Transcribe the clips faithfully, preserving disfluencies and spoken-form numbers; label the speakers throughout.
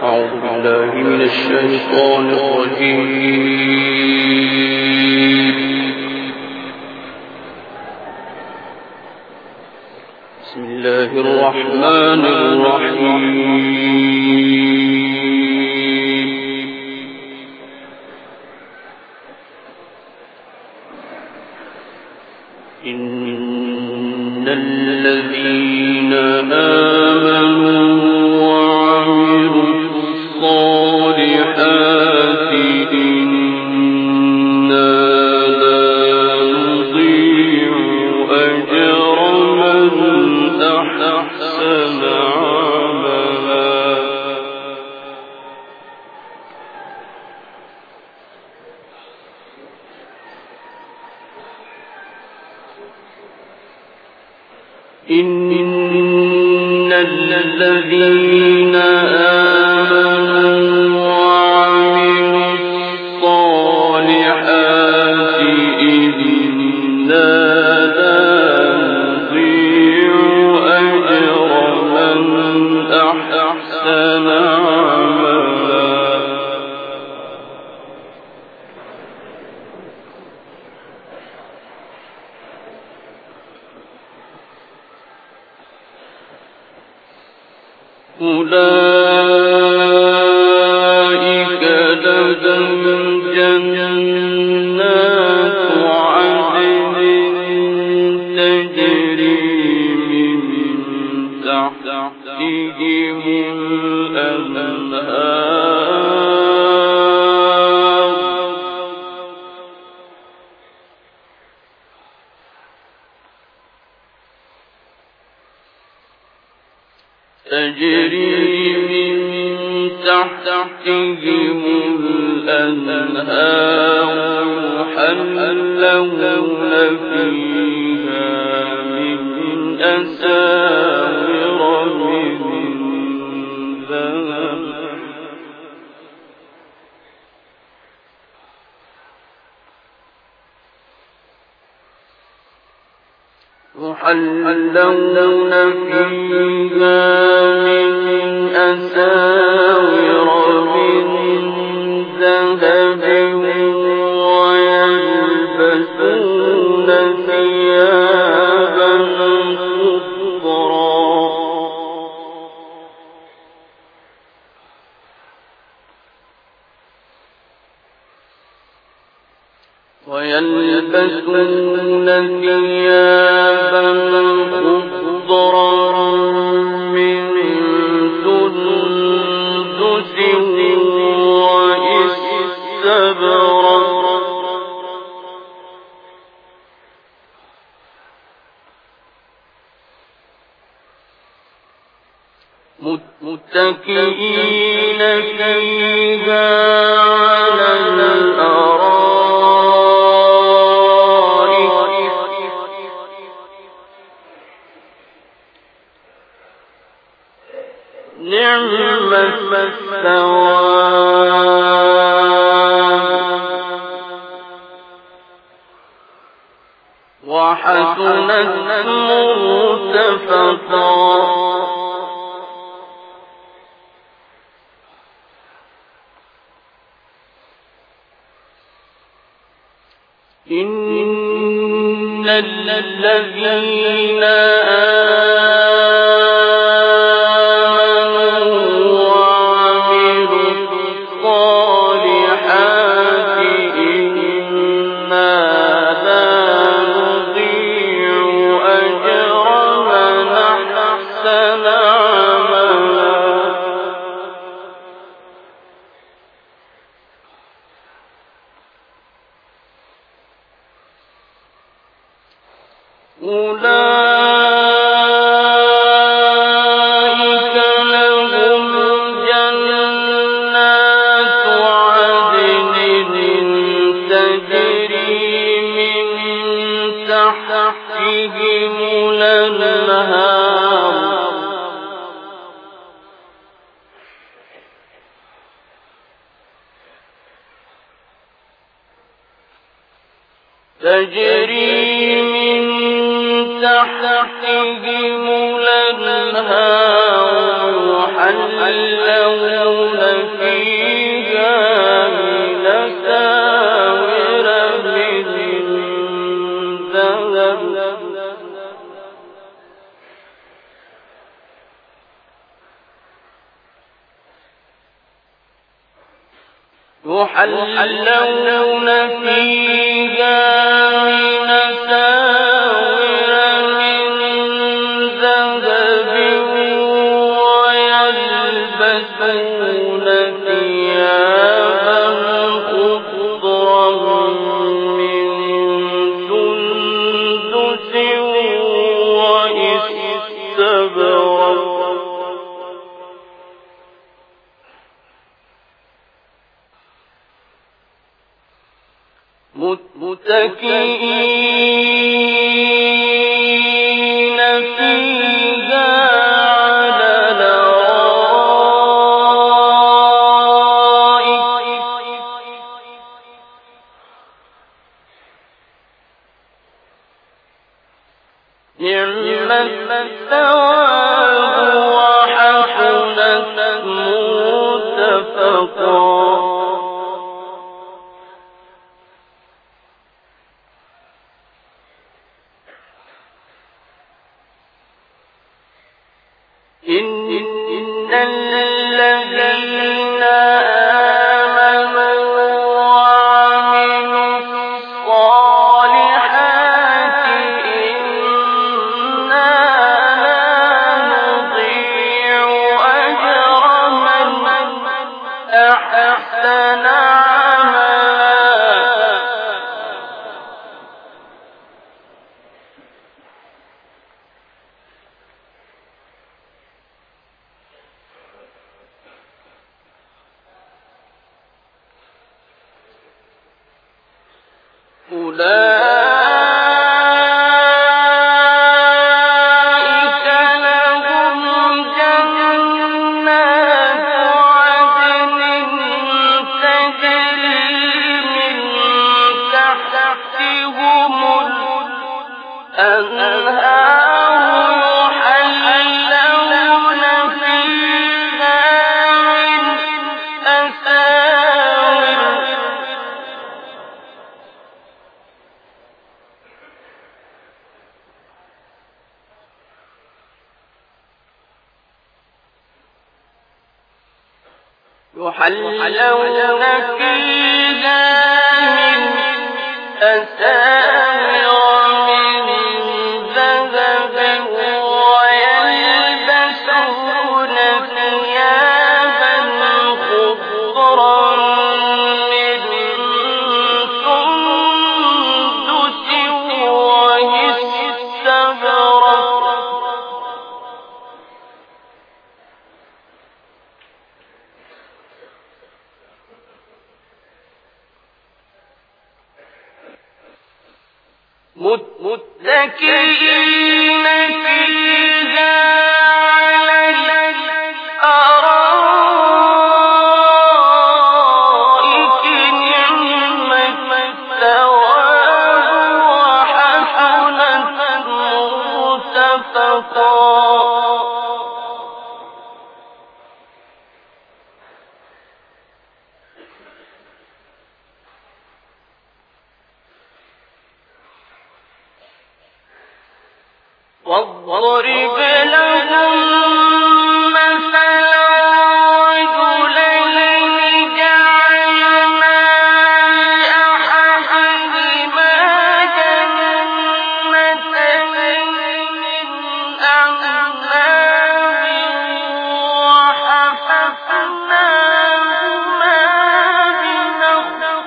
Speaker 1: أعوذ بالله من الشيطان الرجيم. بسم الله الرحمن الرحيم. إن الذين آمنوا وعملوا الصالحات إنا لا نضيع أجر من أحسن عملا. إن الذين آمنوا وعملوا الصالحات إنا لا نضيع أجر من أحسن عملا. أولئك لهم جنات عدن تجري من تحتهم الأنهار تجري من تحتهم الأنهار يحلون فيها من أساور من ذهب يحلون فيها من أساور من ذهب ويلبسون ثيابا خضرا ويلبسون ثيابا خضرا من سندس واستبرق متكئين فيها على الأرائك نعم الثواب وحسنت مرتفقا. إن الذين آمنوا وعملوا الصالحات إنا لا نضيع أجر من أحسن عملا. أولئك لهم جنات عدن تجري من تحتهم الأنهار تجري من تحتهم الأنهار يحلون يحلون فيها من أساور من ذهب ويلبسون ثيابا خضرا من سندس واستبرق متكئين فيها على الأرائك نعم الثواب وحسنت مرتفقا. إن الذين آمنوا وعملوا الصالحات إنا لا نضيع أجر من أحسن أولئك لهم جنات عدن تجري من تحتهم الأنهار يحلون فيها من أساور يحلون فيها من أساور من ذهب ويلبسون ثيابا خضرا من سندس واستبرق متكئين فيها على الأرائك نعم الثواب وحسنت مرتفقا. واضرب لهم مثلا رجلين جعلنا لأحدهما جنتين من أعناب وحففناهما بنخل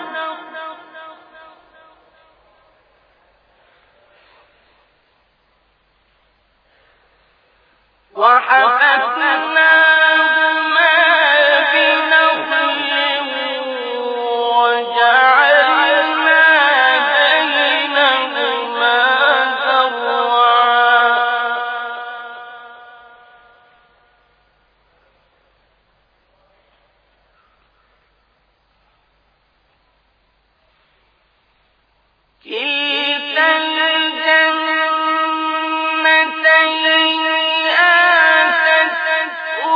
Speaker 1: وحففناهما بنخل وجعلنا بينهما زرعا كلتا الجنتين آتت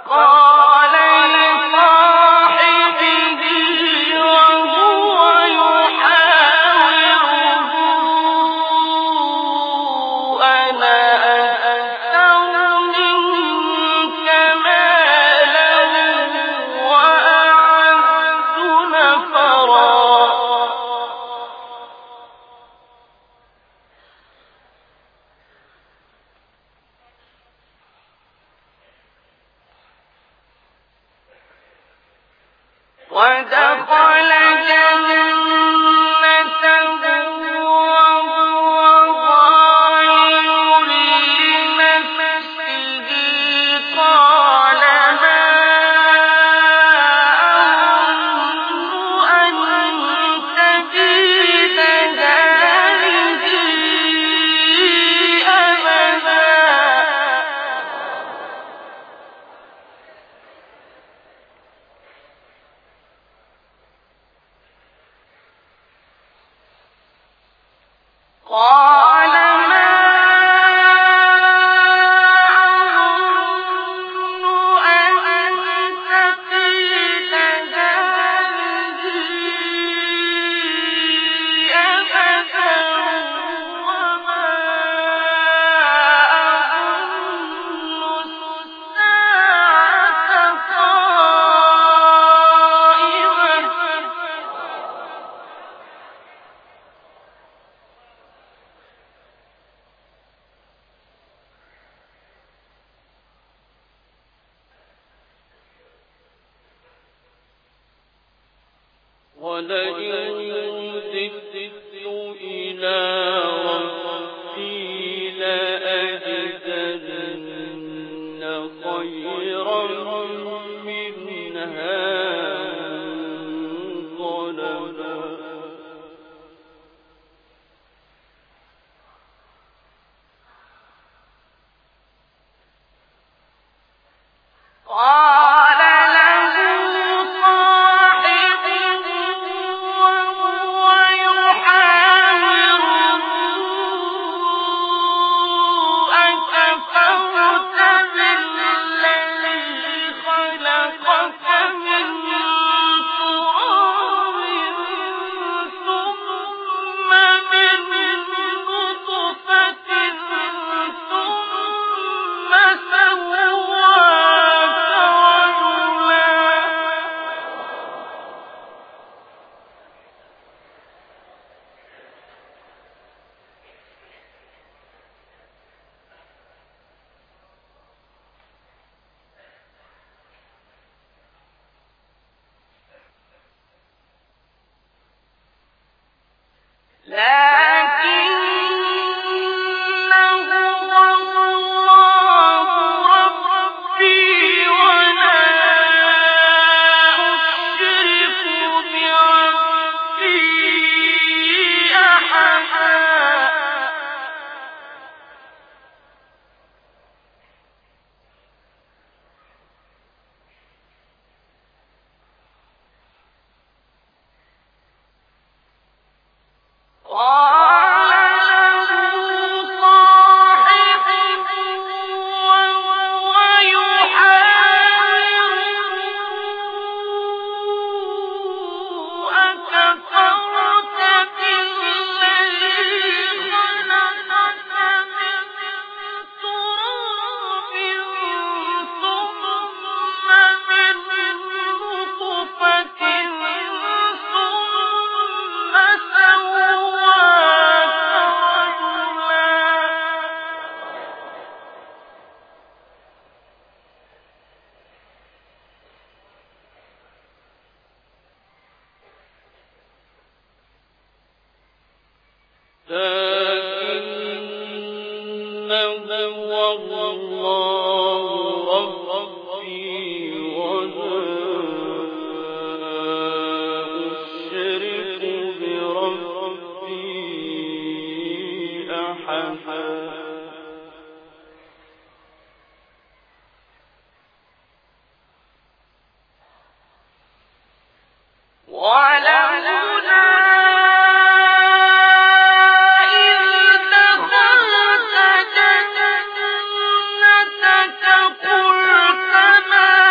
Speaker 2: قلت ما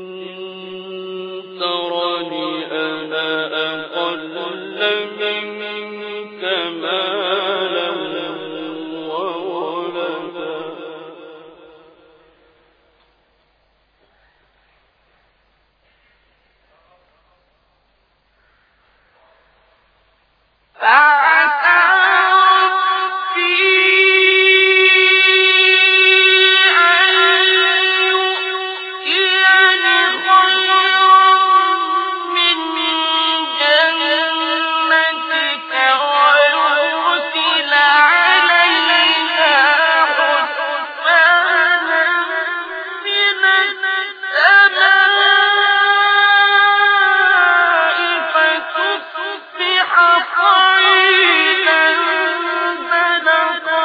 Speaker 1: ترني أنا أقل منك مالا وولدا فعسى ربي أن يؤتيني خيرا من جنتك ويرسل عليها حسبانا من السماء فتصبح صعيدا زلقا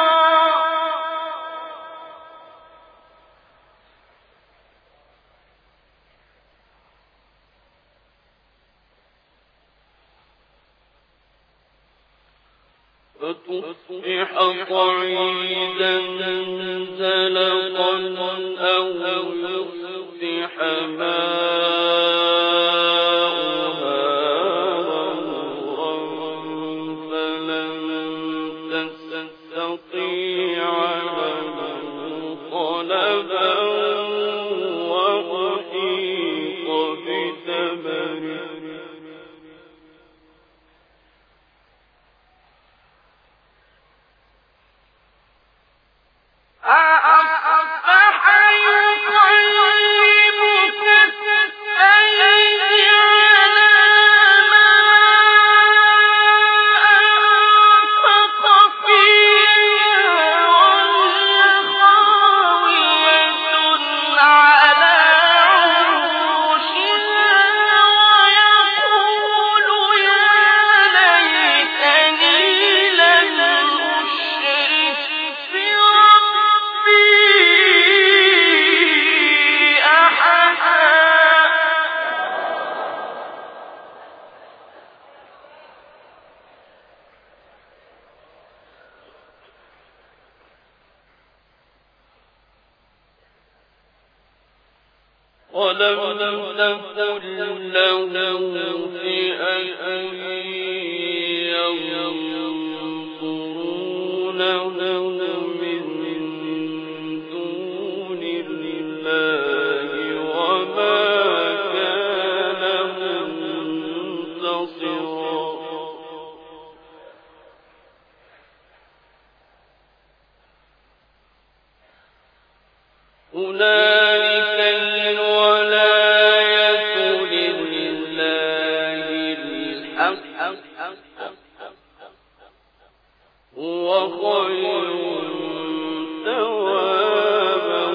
Speaker 1: فتصبح صعيدا زلقا أو يصبح ماؤها غورا فلن تستطيع له طلبا وأحيط بثمره أَأَصْبَحَ يُقَلِّبُ كَفَّيْهِ عَلَىٰ مَا أَنفَقَ فِيهَا وَهِيَ خَاوِيَةٌ عَلَىٰ عُرُوشِهَا وَيَقُولُ يَا لَيْتَنِي لَمْ أُشْرِكْ بِرَبِّي أَحَدًا وَلَمْ تَكُن لَّهُ فِئَةٌ يَنصُرُونَهُ مِن دُونِ اللَّهِ وَمَا كَانَ مُنتَصِرًا هُنَالِكَ الْوَلَايَةُ لِلَّهِ الْحَقِّ هُوَ خَيْرٌ ثَوَابًا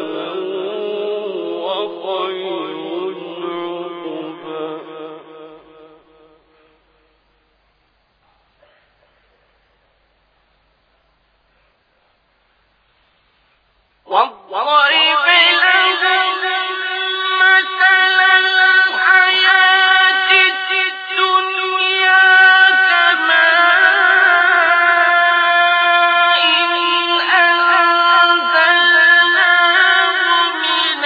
Speaker 1: وَخَيْرٌ عُقْبًا وَاضْرِبْ لَهُم مَّثَلَ الْحَيَاةِ الدُّنْيَا كَمَاءٍ أَنزَلْنَاهُ مِنَ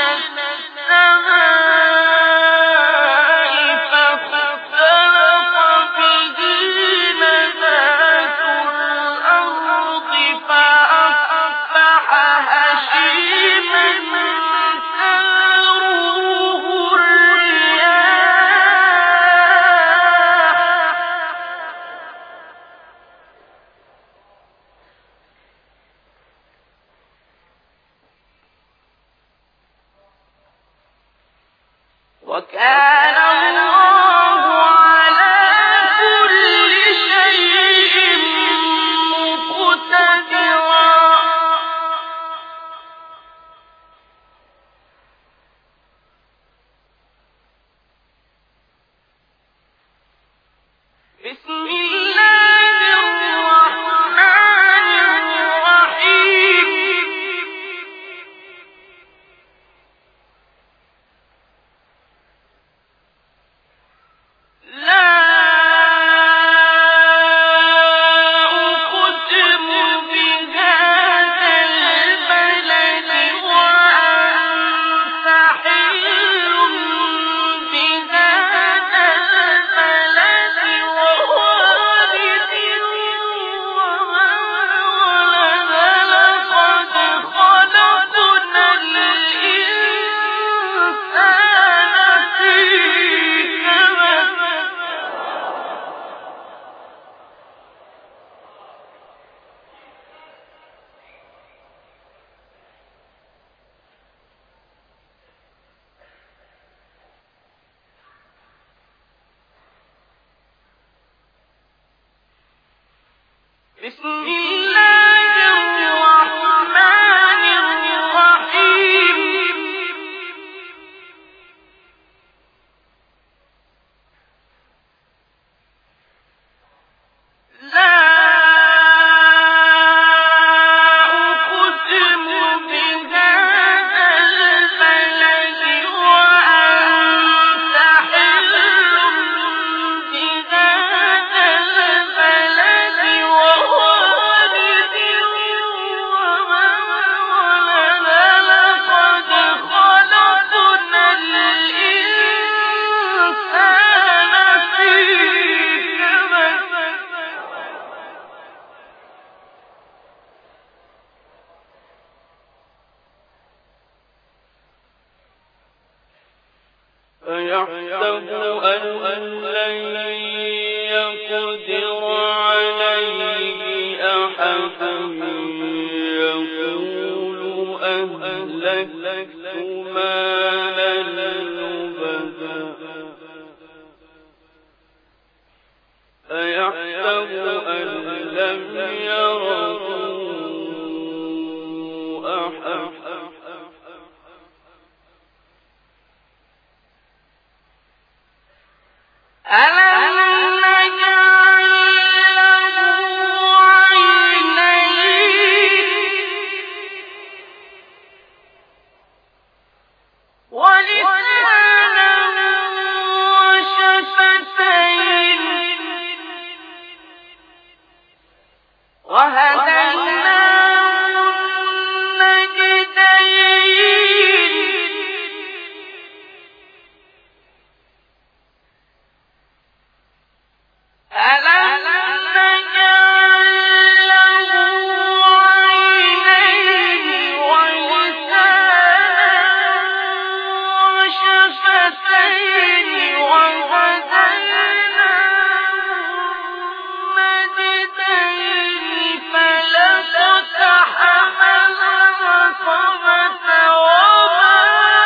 Speaker 1: السَّمَاءِ فَاخْتَلَطَ بِهِ نَبَاتُ الْأَرْضِ فَأَصْبَحَ هَشِيمًا تَذْرُوهُ الرِّيَاحُ وَكَانَ اللَّهُ عَلَىٰ كُلِّ شَيْءٍ مُّقْتَدِرًا بسم الله الرحمن الرحيم أيحسب أن لن يقدر عليه أحد يقول أهلكت مالا لبدا أيحسب أن لم يره أحد ألم نجعل له عينين ولسانا وشفتين وهديناه النجدين ألم نجعل له عينين ولسانا وشفتين وهديناه النجدين فلاقتحم العقبة وما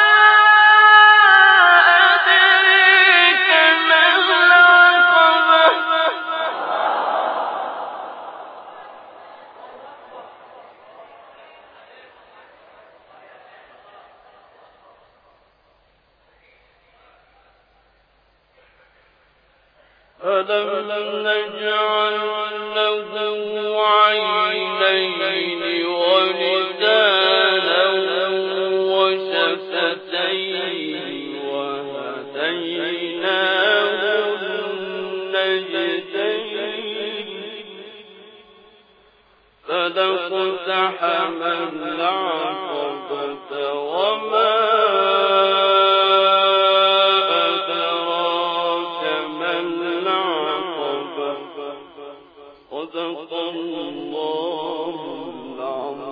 Speaker 1: أدريك ما العقبة ألم نجعل له عينين ولسانا وشفتين وهديناه النجدين فلاقتحم العقبة وما صدق الله العظيم.